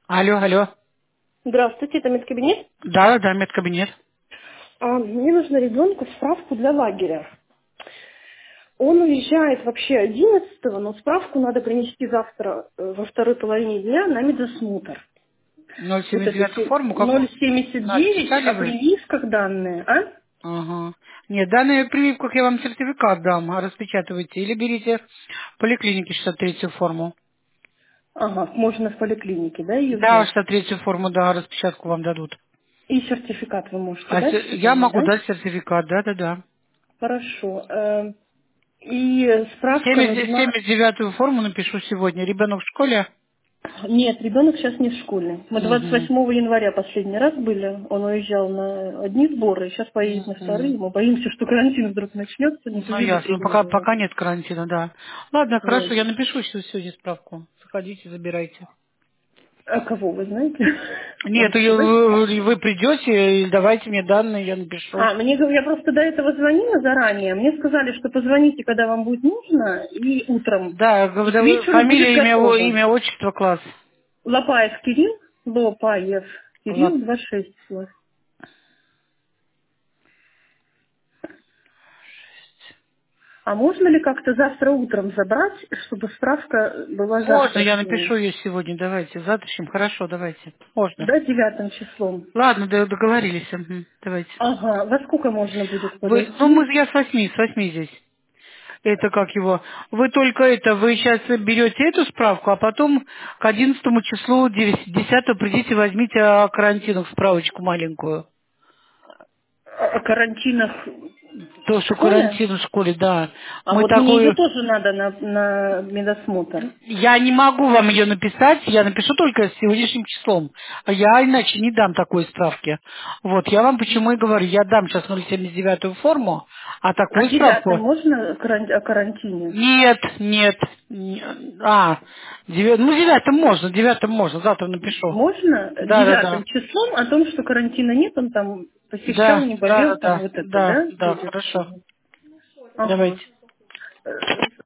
Алло, алло. Здравствуйте, это медкабинет. Да, да, медкабинет. Мне нужно ребенку справку для лагеря. Он уезжает вообще 11-го, но справку надо принести завтра во второй половине дня на медосмотр. Вот это 079 форму какую? девять, Написали а вы? прививках данные, а? Ага. Нет, данные прививках я вам сертификат дам, а распечатывайте. Или берите в поликлинике 63-ю форму. Ага, можно в поликлинике, да, ее Да, взять? 63-ю форму, да, распечатку вам дадут. И сертификат вы можете А дать я сегодня, могу да? дать сертификат, да. Хорошо. И справка нужна. 79-ю форму напишу сегодня. Ребенок в школе? Нет, ребенок сейчас не в школе. Мы Угу. 28 января последний раз были. Он уезжал на одни сборы, сейчас поедет на вторые. Мы боимся, что карантин вдруг начнется, не Ну, повезет ясно. Ну, пока, ребенка. пока нет карантина, да. Ладно, хорошо, Вот. я напишу сегодня справку. Заходите, забирайте. А кого вы знаете? Нет, Вам сказать? вы придете и давайте мне данные, я напишу. Я просто до этого звонила заранее. Мне сказали, что позвоните, когда вам будет нужно, и утром. Да, И к вечеру будет фамилия, готово. имя, отчество, класс. Лопаев Кирилл, Лопаев Кирилл, Ладно. 26 класс. А можно ли как-то завтра утром забрать, чтобы справка была Можно, я завтрашней? напишу ее сегодня, давайте. Завтрашним, хорошо, давайте. Можно. Да, 9 числом. Ладно, договорились. Мгм, давайте. Ага, во сколько можно будет подойти? Я с восьми здесь. Это как его? Вы только это, вы сейчас берете эту справку, а потом к 11 числу 10 придите, возьмите о карантинах справочку маленькую. О карантинах То, в что школе? карантин в школе, да. А Мы вот мне ее такую... тоже надо на медосмотр. Я не могу вам ее написать, я напишу только с сегодняшним числом. А я иначе не дам такой справки. Вот, я вам почему и говорю, я дам сейчас 079-ю форму, а А такую 9 справку... можно о карантине? Нет, нет. Ну, 9 можно, 9 можно, завтра напишу. Можно Да, да, да. 9 числом о том, что карантина нет, он там посещал, Да, не да, болел, да, там да, вот это, да, да, да, будет хорошо. все. Давайте. Ага.